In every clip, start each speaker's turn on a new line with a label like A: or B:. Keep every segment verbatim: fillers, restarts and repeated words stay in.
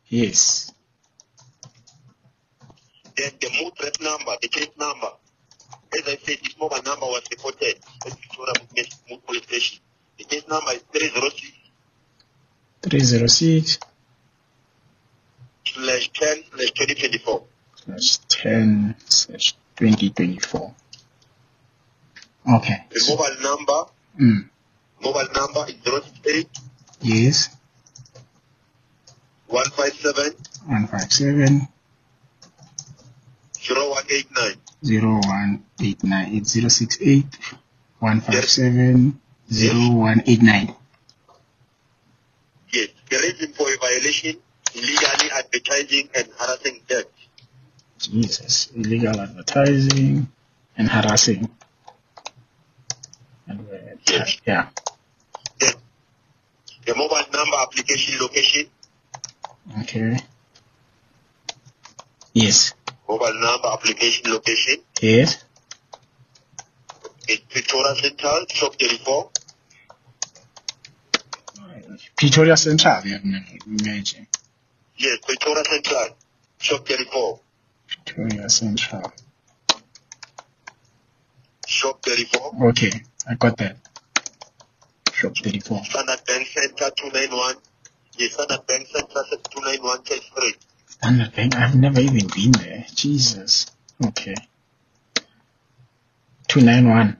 A: Yes.
B: Then the mood rep number, the case number, as I said, this mobile number was reported at Victoria Mood Police Station. The case number is three zero six
A: three zero six
B: slash ten slash twenty twenty-four.
A: Slash ten slash twenty twenty-four. Okay.
B: The mobile number,
A: Mm.
B: mobile number is zero six eight
A: Yes.
B: one five seven
A: one five seven
B: zero one eight nine.
A: zero one eight nine. It's zero six eight one five seven zero one eight nine.
B: Yes. The reason for a violation, illegally advertising and harassing debt.
A: Jesus. Illegal advertising and harassing. And uh,
B: Yes.
A: yeah.
B: Then the mobile number application location,
A: Okay. Yes.
B: mobile number application location
A: Yes.
B: is Victoria Central, shop thirty-four.
A: Pretoria Central, yeah, imagine.
B: Yes, Victoria Central, shop thirty-four.
A: Pretoria Central.
B: Shop thirty-four.
A: Okay, I got that. Shop thirty-four.
B: Standard Bank Center two ninety-one. Yes, Standard Bank Center two ninety-one, Church Street.
A: Standard Bank, I've never even been there. Jesus. Okay. two ninety-one.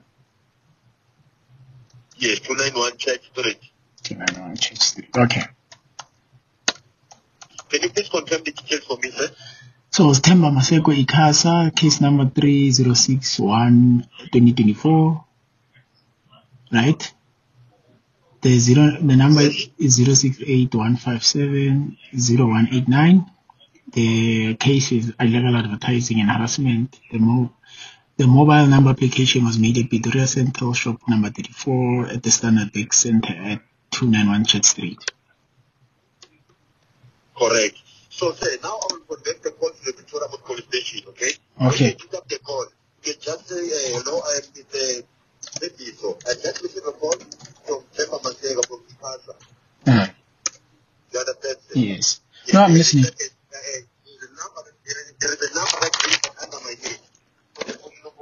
B: Yes, two ninety-one, Church Street.
A: two ninety-one Church Street. Okay.
B: Can you please confirm the details for me, sir?
A: So it's Themba Maseko Ikasa, case number three zero six one twenty twenty-four. Right? The zero, the number is zero six eight one five seven zero one eight nine. The case is illegal advertising and harassment. The mo the mobile number application was made at Pretoria Central, shop number thirty-four at the Standard Bank Center at two ninety-one Church Street.
B: Correct. So, sir, now I will connect the call to the Victoria Mood Police Station, okay?
A: Okay.
B: When you pick up the call, you can just say, uh, you know, I am with the maybe so. I just received a call from Themba Maseko from Ikasa.
A: Uh,
B: You understand, sir?
A: yes. No, I'm listening.
B: There is a number, there is a number that is under my name. That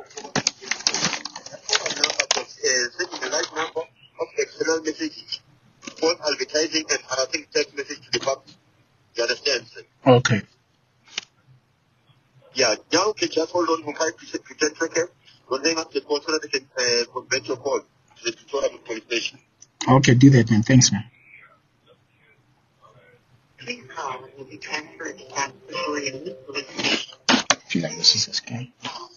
B: number was uh, sending the right number of external messages, false advertising and harassing text message to the public. You understand, sir?
A: Okay.
B: Yeah, now you can just hold on for five to ten seconds. Don't hang up the call so that they can uh, convert your call to the Victoria Mood Police Station.
A: Okay, do that, man. Thanks, man.
B: Please call and will be transferred to South Victoria Mood Police Station.
A: I feel like this is a scam.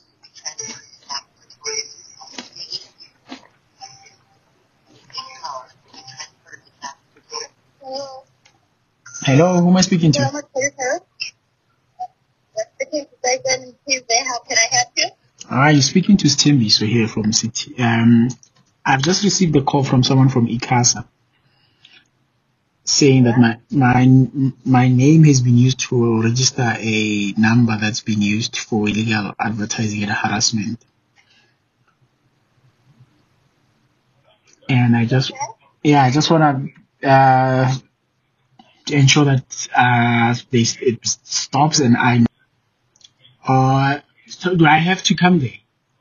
B: Hello.
A: Hello, who am I speaking to?
B: How can I help you?
A: Ah, you're speaking to Stimby, so here from City. Um, I've just received a call from someone from Ikasa saying that my my my name has been used to register a number that's been used for illegal advertising and harassment. And I just, yeah, I just want to uh, ensure that uh, this, it stops and I. Uh, so do I have to come there?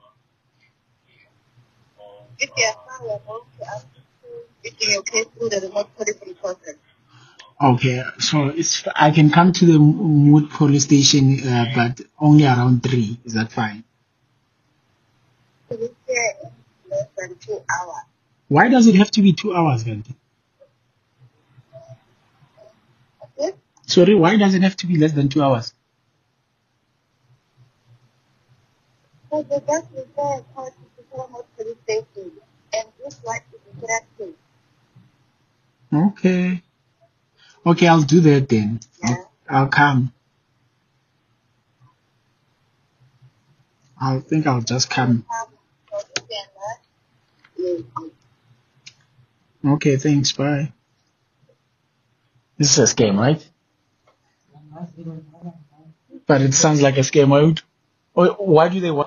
B: If you are found, we are going to ask you to get your case through the remote police process.
A: Okay, so it's I can come to the Mood police station, uh, but only around three. Is that fine?
B: So we say less than two hours.
A: Why does it have to be two hours, then?
B: Okay?
A: Sorry, why does it have to be less than two hours?
B: So the bus will go across to the remote police station, and this one is the correct place.
A: Okay. Okay, I'll do that then.
B: Yeah.
A: I'll, I'll come. I think I'll just come. Okay, thanks. Bye. This is a scam, right? But it sounds like a scam. Why would- why do they want